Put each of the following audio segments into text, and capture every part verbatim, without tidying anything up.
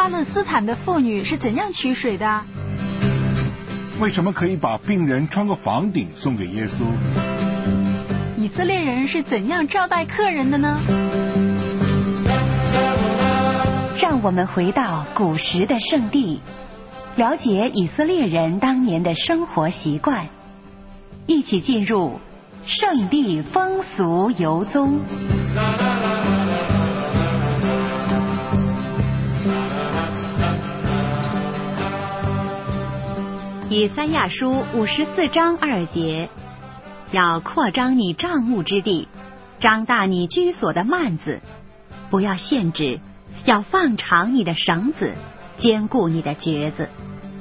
巴勒斯坦的妇女是怎样取水的？ 为什么可以把病人穿过房顶送给耶稣？ 以色列人是怎样招待客人的呢？ 让我们回到古时的圣地，了解以色列人当年的生活习惯，一起进入圣地风俗游踪。以赛亚书五十四章二节，要扩张你帐幕之地，张大你居所的幔子，不要限制，要放长你的绳子，坚固你的橛子。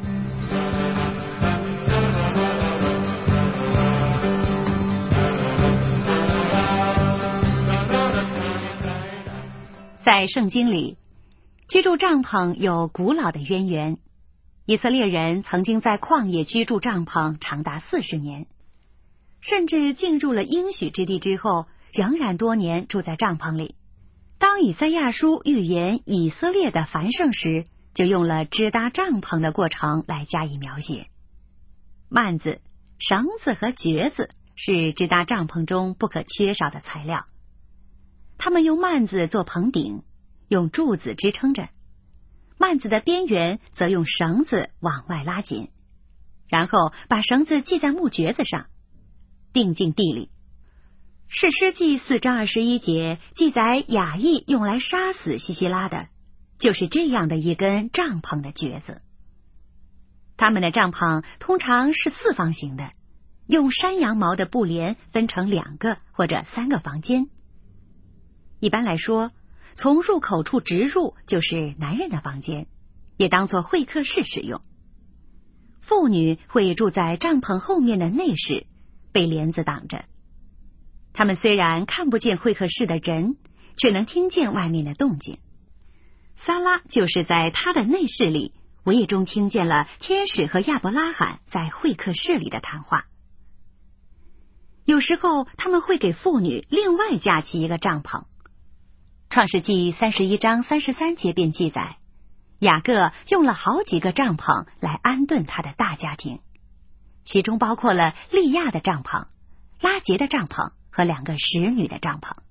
在圣经里，居住帐篷有古老的渊源。以色列人曾经在旷野居住帐篷长达四十年，甚至进入了应许之地之后，仍然多年住在帐篷里。当以赛亚书预言以色列的繁盛时，就用了支搭帐篷的过程来加以描写。幔子、绳子和橛子是支搭帐篷中不可缺少的材料。他们用幔子做棚顶，用柱子支撑着。幔子的边缘则用绳子往外拉紧，然后把绳子系在木橛子上，钉进地里。士师记四章二十一节记载雅意用来杀死西西拉的，就是这样的一根帐篷的橛子。他们的帐篷通常是四方形的，用山羊毛的布帘分成两个或者三个房间。一般来说，从入口处直入就是男人的房间，也当作会客室使用。妇女会住在帐篷后面的内室，被帘子挡着。他们虽然看不见会客室的人，却能听见外面的动静。撒拉就是在他的内室里无意中听见了天使和亚伯拉罕在会客室里的谈话。有时候他们会给妇女另外架起一个帐篷。创世纪三十一章三十三节便记载，雅各用了好几个帐篷来安顿他的大家庭，其中包括了利亚的帐篷、拉结的帐篷和两个使女的帐篷。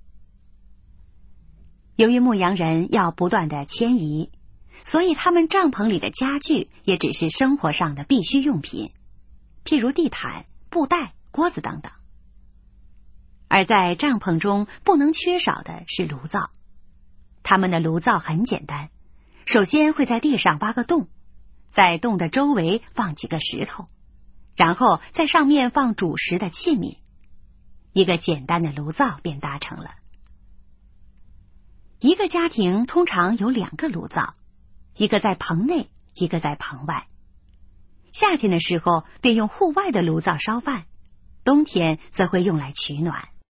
由于牧羊人要不断的迁移，所以他们帐篷里的家具也只是生活上的必需用品，譬如地毯、布袋、锅子等等。而在帐篷中不能缺少的是炉灶。他们的炉灶很简单，首先会在地上挖个洞，在洞的周围放几个石头，然后在上面放煮食的器皿，一个简单的炉灶便达成了。一个家庭通常有两个炉灶，一个在棚内，一个在棚外。夏天的时候便用户外的炉灶烧饭，冬天则会用来取暖。